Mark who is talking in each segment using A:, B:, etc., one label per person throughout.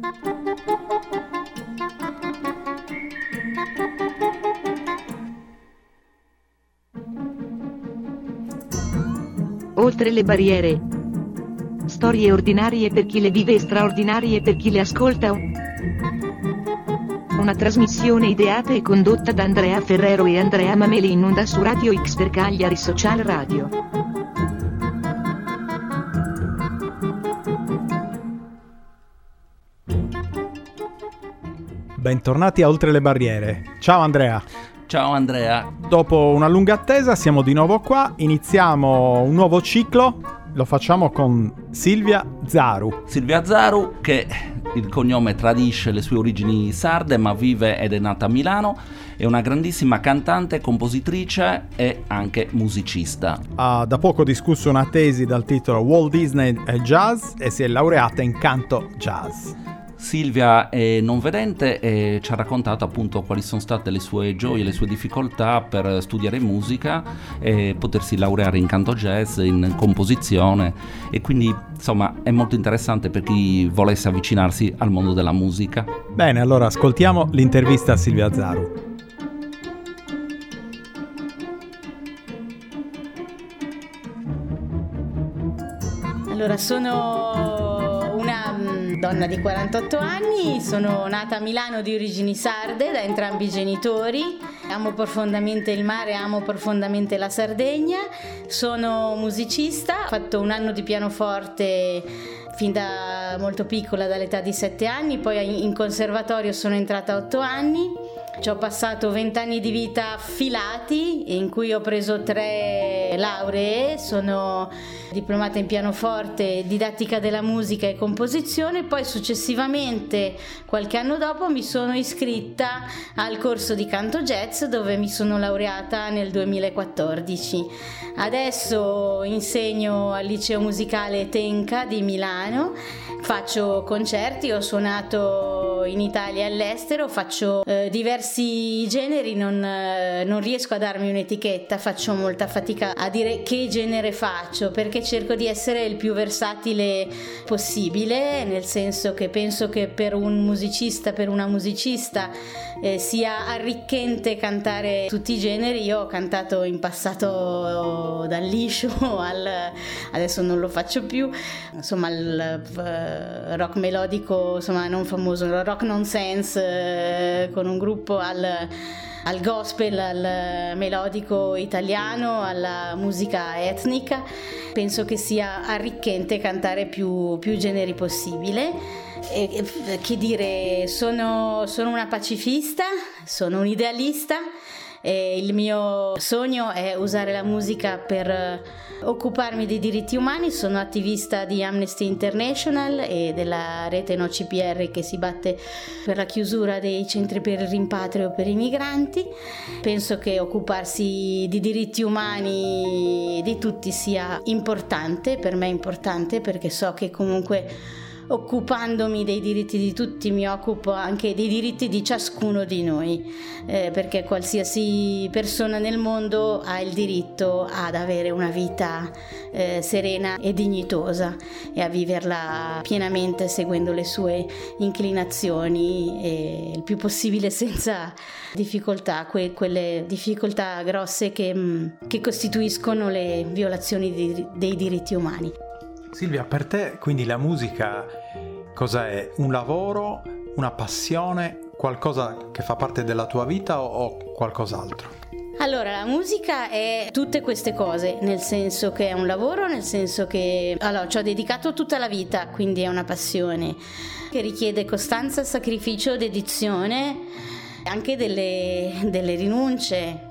A: Oltre le barriere. Storie ordinarie per chi le vive e straordinarie per chi le ascolta. Una trasmissione ideata e condotta da Andrea Ferrero e Andrea Mameli in onda su Radio X per Cagliari Social Radio.
B: Bentornati a Oltre le barriere. Ciao Andrea.
C: Ciao Andrea.
B: Dopo una lunga attesa siamo di nuovo qua, iniziamo un nuovo ciclo, lo facciamo con Silvia Zaru.
C: Silvia Zaru, che il cognome tradisce le sue origini sarde ma vive ed è nata a Milano, è una grandissima cantante, compositrice e anche musicista.
B: Ha da poco discusso una tesi dal titolo Walt Disney e Jazz e si è laureata in canto jazz.
C: Silvia è non vedente e ci ha raccontato appunto quali sono state le sue gioie, le sue difficoltà per studiare musica e potersi laureare in canto jazz, in composizione, e quindi insomma è molto interessante per chi volesse avvicinarsi al mondo della musica.
B: Bene, allora ascoltiamo l'intervista a Silvia Zaru.
D: Allora, sono una donna di 48 anni, sono nata a Milano di origini sarde da entrambi i genitori, amo profondamente il mare, amo profondamente la Sardegna, sono musicista, ho fatto un anno di pianoforte fin da molto piccola, dall'età di 7 anni, poi in conservatorio sono entrata a 8 anni. Ci ho passato 20 anni di vita filati, in cui ho preso 3 lauree, sono diplomata in pianoforte, didattica della musica e composizione, poi successivamente, qualche anno dopo, mi sono iscritta al corso di canto jazz dove mi sono laureata nel 2014. Adesso insegno al liceo musicale Tenca di Milano, faccio concerti, ho suonato in Italia e all'estero, faccio diversi generi, non riesco a darmi un'etichetta, faccio molta fatica a dire che genere faccio, perché cerco di essere il più versatile possibile, nel senso che penso che per un musicista, per una musicista sia arricchente cantare tutti i generi. Io ho cantato in passato dal liscio adesso non lo faccio più, insomma il rock melodico, insomma non famoso, il rock nonsense, con un gruppo al gospel, al melodico italiano, alla musica etnica. Penso che sia arricchente cantare più generi possibile. E, che dire, sono una pacifista, sono un idealista. E il mio sogno è usare la musica per occuparmi dei diritti umani. Sono attivista di Amnesty International e della rete No CPR che si batte per la chiusura dei centri per il rimpatrio per i migranti. Penso che occuparsi di diritti umani di tutti sia importante, per me è importante, perché so che comunque occupandomi dei diritti di tutti mi occupo anche dei diritti di ciascuno di noi, perché qualsiasi persona nel mondo ha il diritto ad avere una vita serena e dignitosa e a viverla pienamente seguendo le sue inclinazioni e il più possibile senza difficoltà, quelle difficoltà grosse che costituiscono le violazioni dei diritti umani.
B: Silvia, per te quindi la musica cosa è? Un lavoro, una passione, qualcosa che fa parte della tua vita o qualcos'altro?
D: Allora, la musica è tutte queste cose, nel senso che è un lavoro, nel senso che ci ho dedicato tutta la vita, quindi è una passione che richiede costanza, sacrificio, dedizione, anche delle rinunce.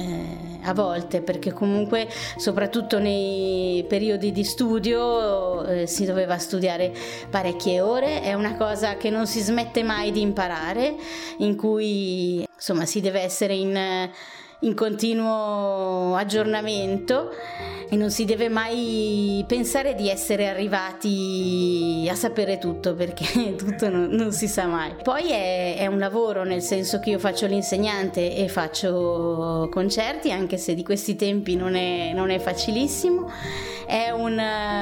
D: A volte, perché comunque soprattutto nei periodi di studio si doveva studiare parecchie ore, è una cosa che non si smette mai di imparare, in cui insomma si deve essere in continuo aggiornamento e non si deve mai pensare di essere arrivati a sapere tutto, perché tutto non si sa mai. Poi è un lavoro, nel senso che io faccio l'insegnante e faccio concerti, anche se di questi tempi non è facilissimo. È un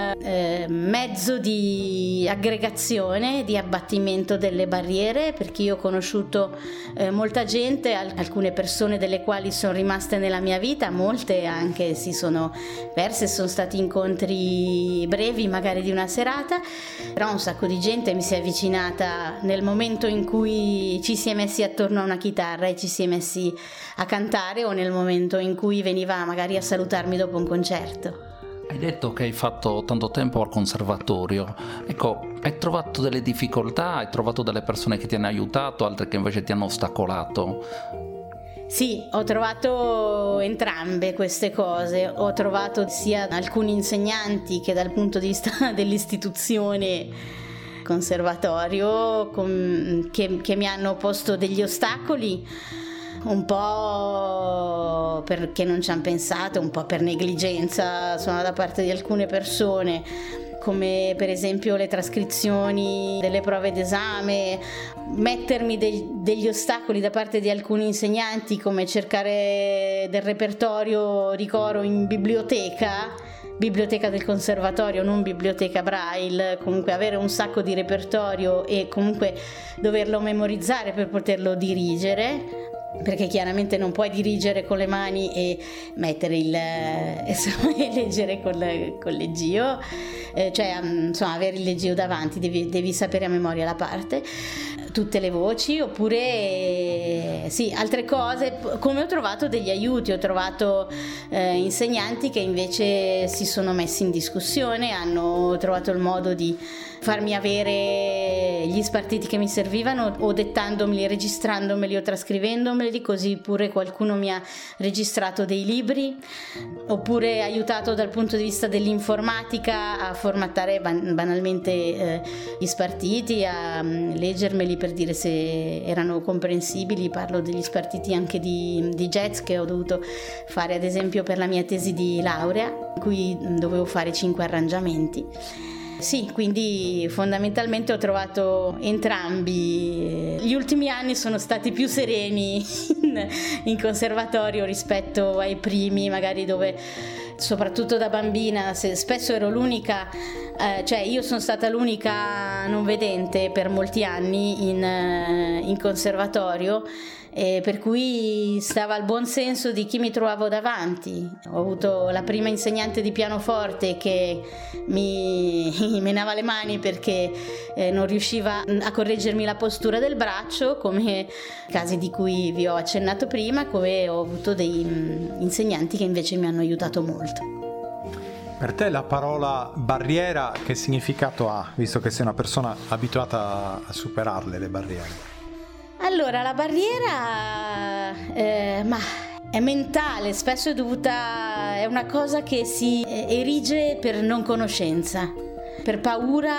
D: mezzo di aggregazione, di abbattimento delle barriere, perché io ho conosciuto molta gente, alcune persone delle quali sono rimaste nella mia vita, molte anche si sono perse, sono stati incontri brevi, magari di una serata, però un sacco di gente mi si è avvicinata nel momento in cui ci si è messi attorno a una chitarra e ci si è messi a cantare, o nel momento in cui veniva magari a salutarmi dopo un concerto.
C: Hai detto che hai fatto tanto tempo al conservatorio, ecco, hai trovato delle difficoltà, hai trovato delle persone che ti hanno aiutato, altre che invece ti hanno ostacolato?
D: Sì, ho trovato entrambe queste cose, ho trovato sia alcuni insegnanti che dal punto di vista dell'istituzione conservatorio che mi hanno posto degli ostacoli, un po' perché non ci hanno pensato, un po' per negligenza, insomma, da parte di alcune persone, come per esempio le trascrizioni delle prove d'esame, mettermi degli ostacoli da parte di alcuni insegnanti, come cercare del repertorio di coro in biblioteca del conservatorio, non biblioteca Braille, comunque avere un sacco di repertorio e comunque doverlo memorizzare per poterlo dirigere, perché chiaramente non puoi dirigere con le mani e mettere e leggere con leggio, cioè insomma avere il leggio davanti, devi sapere a memoria la parte, tutte le voci, oppure sì, altre cose, come ho trovato degli aiuti, ho trovato insegnanti che invece si sono messi in discussione, hanno trovato il modo di farmi avere gli spartiti che mi servivano, o dettandomeli, registrandomeli o trascrivendomeli, così pure qualcuno mi ha registrato dei libri, oppure aiutato dal punto di vista dell'informatica a formattare banalmente gli spartiti, a leggermeli per dire se erano comprensibili. Parlo degli spartiti anche di jazz che ho dovuto fare ad esempio per la mia tesi di laurea, in cui dovevo fare 5 arrangiamenti. Sì, quindi fondamentalmente ho trovato entrambi. Gli ultimi anni sono stati più sereni in conservatorio rispetto ai primi, magari dove, soprattutto da bambina, spesso ero l'unica, cioè io sono stata l'unica non vedente per molti anni in conservatorio, per cui stava al buon senso di chi mi trovavo davanti. Ho avuto la prima insegnante di pianoforte che mi menava le mani perché non riusciva a correggermi la postura del braccio, come casi di cui vi ho accennato prima, come ho avuto dei insegnanti che invece mi hanno aiutato molto.
B: Per te la parola barriera che significato ha, visto che sei una persona abituata a superarle le barriere?
D: Allora, la barriera è mentale, spesso è una cosa che si erige per non conoscenza, per paura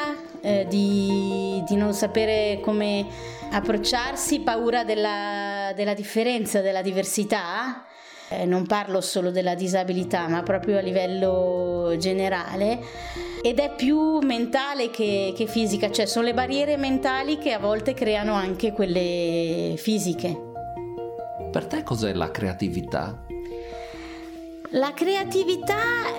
D: di non sapere come approcciarsi, paura della differenza, della diversità. Non parlo solo della disabilità, ma proprio a livello generale, ed è più mentale che fisica, cioè sono le barriere mentali che a volte creano anche quelle fisiche.
C: Per te cos'è la creatività?
D: La creatività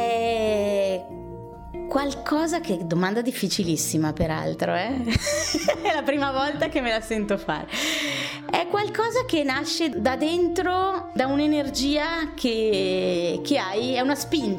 D: è qualcosa che, domanda difficilissima peraltro, è la prima volta che me la sento fare. È qualcosa che nasce da dentro, da un'energia che hai, è una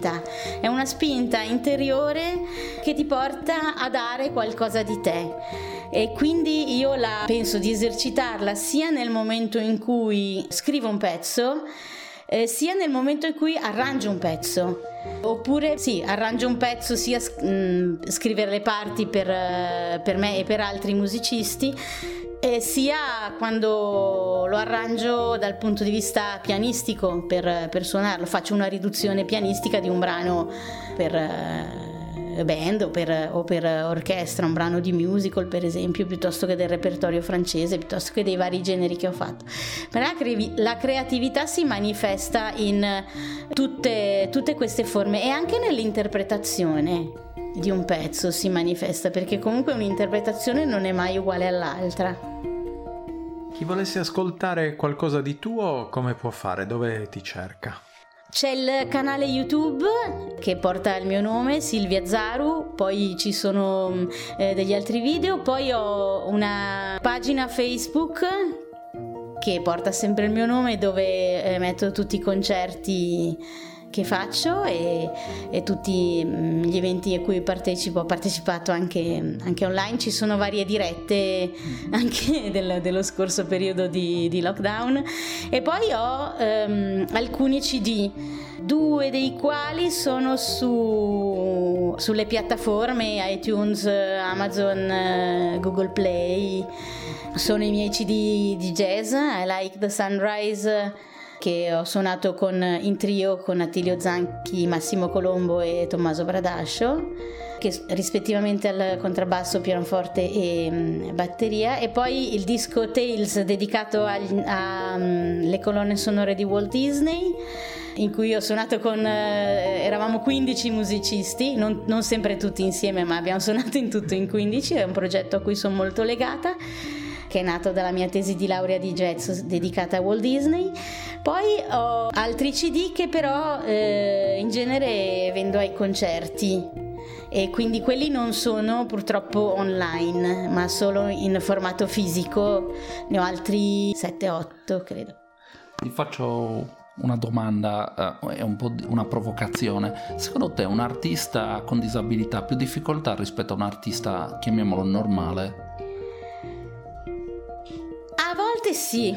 D: spinta interiore che ti porta a dare qualcosa di te. E quindi io penso di esercitarla sia nel momento in cui scrivo un pezzo, sia nel momento in cui arrangio un pezzo, oppure sì, arrangio un pezzo, sia scrivere le parti per me e per altri musicisti, sia quando lo arrangio dal punto di vista pianistico per suonarlo, faccio una riduzione pianistica di un brano per band o per orchestra, un brano di musical per esempio, piuttosto che del repertorio francese, piuttosto che dei vari generi che ho fatto. Per la creatività si manifesta in tutte queste forme, e anche nell'interpretazione di un pezzo si manifesta, perché comunque un'interpretazione non è mai uguale all'altra.
B: Chi volesse ascoltare qualcosa di tuo, come può fare? Dove ti cerca?
D: C'è il canale YouTube che porta il mio nome, Silvia Zaru, poi ci sono degli altri video, poi ho una pagina Facebook che porta sempre il mio nome, dove metto tutti i concerti che faccio e tutti gli eventi a cui partecipo. Ho partecipato anche online, ci sono varie dirette anche dello scorso periodo di lockdown, e poi ho alcuni CD, 2 dei quali sono sulle piattaforme iTunes, Amazon, Google Play. Sono i miei CD di jazz, I Like the Sunrise, che ho suonato in trio con Attilio Zanchi, Massimo Colombo e Tommaso Bradascio, che rispettivamente al contrabbasso, pianoforte e batteria, e poi il disco Tales dedicato alle colonne sonore di Walt Disney, in cui ho suonato eravamo 15 musicisti, non sempre tutti insieme, ma abbiamo suonato in tutto in 15, è un progetto a cui sono molto legata, che è nato dalla mia tesi di laurea di jazz dedicata a Walt Disney. Poi ho altri CD che però in genere vendo ai concerti, e quindi quelli non sono purtroppo online, ma solo in formato fisico. Ne ho altri 7-8 credo.
C: Ti faccio una domanda, è un po' una provocazione. Secondo te un artista con disabilità ha più difficoltà rispetto a un artista, chiamiamolo, normale?
D: A volte sì,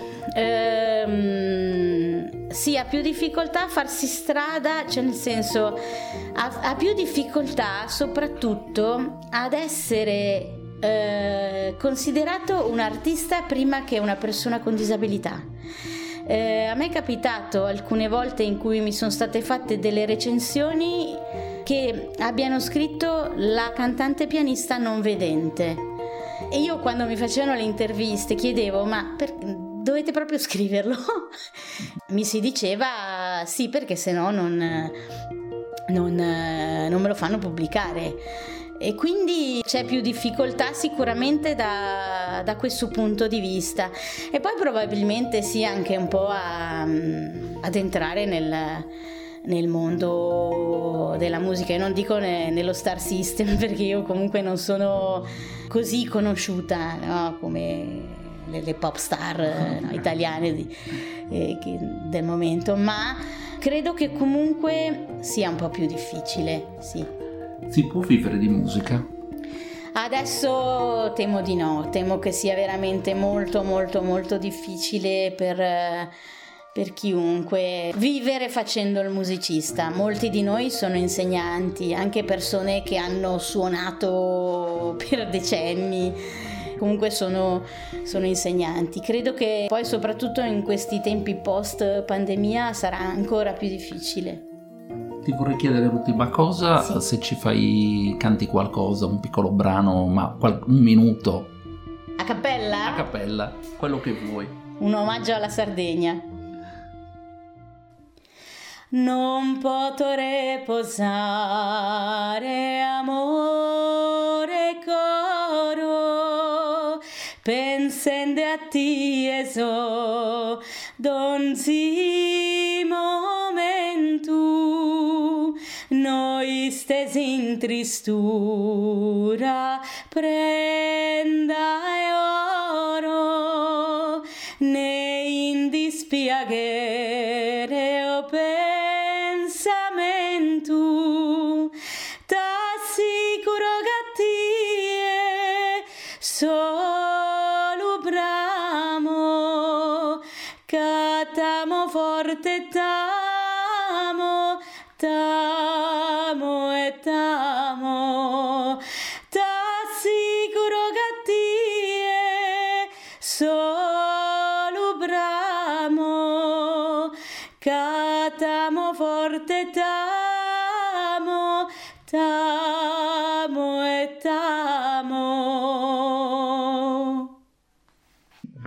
D: sì, ha più difficoltà a farsi strada, cioè nel senso ha più difficoltà soprattutto ad essere considerato un artista prima che una persona con disabilità. A me è capitato alcune volte in cui mi sono state fatte delle recensioni che abbiano scritto la cantante pianista non vedente. E io, quando mi facevano le interviste, chiedevo: ma dovete proprio scriverlo? Mi si diceva sì, perché sennò non me lo fanno pubblicare. E quindi c'è più difficoltà sicuramente da questo punto di vista. E poi probabilmente sì, anche un po' ad entrare nel mondo della musica. E non dico nello star system, perché io comunque non sono così conosciuta, no? Come le pop star italiane del momento, ma credo che comunque sia un po' più difficile, sì.
C: Si può vivere di musica?
D: Adesso temo di no, temo che sia veramente molto molto molto difficile per chiunque vivere facendo il musicista. Molti di noi sono insegnanti, anche persone che hanno suonato per decenni, comunque sono insegnanti. Credo che poi, soprattutto in questi tempi post pandemia, sarà ancora più difficile.
C: Ti vorrei chiedere l'ultima cosa,
D: sì.
C: Se canti qualcosa, un piccolo brano, ma un minuto.
D: A cappella?
C: A cappella, quello che vuoi.
D: Un omaggio alla Sardegna. Non potrei posare, amore coro, pensando a te so, donzi momentu, noi stesi in tristura, prenda e oro, ne in dispiacere o pensamentu, t'assicuro che tie solo bramo, che t'amo forte, t'amo, t'amo e t'amo, t'assicuro che tie solo bramo, che t'amo forte, t'amo, t'amo.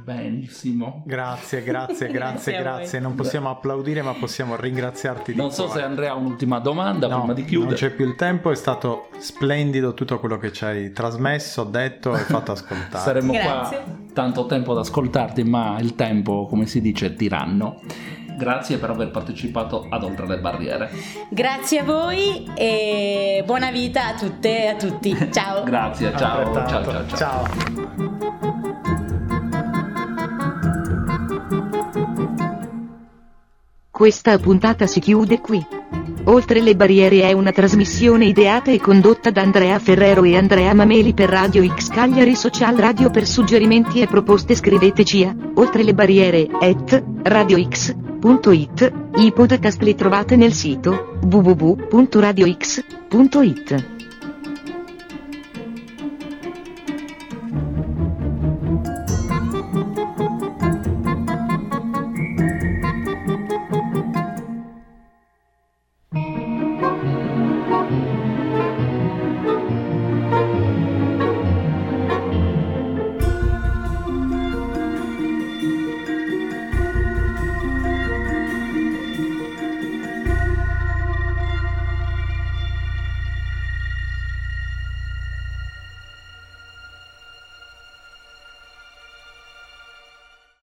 C: Benissimo.
B: Grazie. Non possiamo applaudire, ma possiamo ringraziarti di
C: Non so
B: cuore.
C: se Andrea ha un'ultima domanda
B: No,
C: prima di chiudere.
B: non c'è più il tempo, è stato splendido tutto quello che ci hai trasmesso, detto e fatto ascoltare.
C: Saremmo
D: Grazie.
C: qua tanto tempo ad ascoltarti, ma il tempo, come si dice, è tiranno. Grazie per aver partecipato ad Oltre le Barriere.
D: Grazie a voi e buona vita a tutte e a tutti. Ciao.
C: Grazie, ciao.
B: Ciao.
A: Questa puntata si chiude qui. Oltre le barriere è una trasmissione ideata e condotta da Andrea Ferrero e Andrea Mameli per Radio X Cagliari Social Radio. Per suggerimenti e proposte scriveteci a oltrelebarriere@radiox.it. I podcast li trovate nel sito www.radiox.it.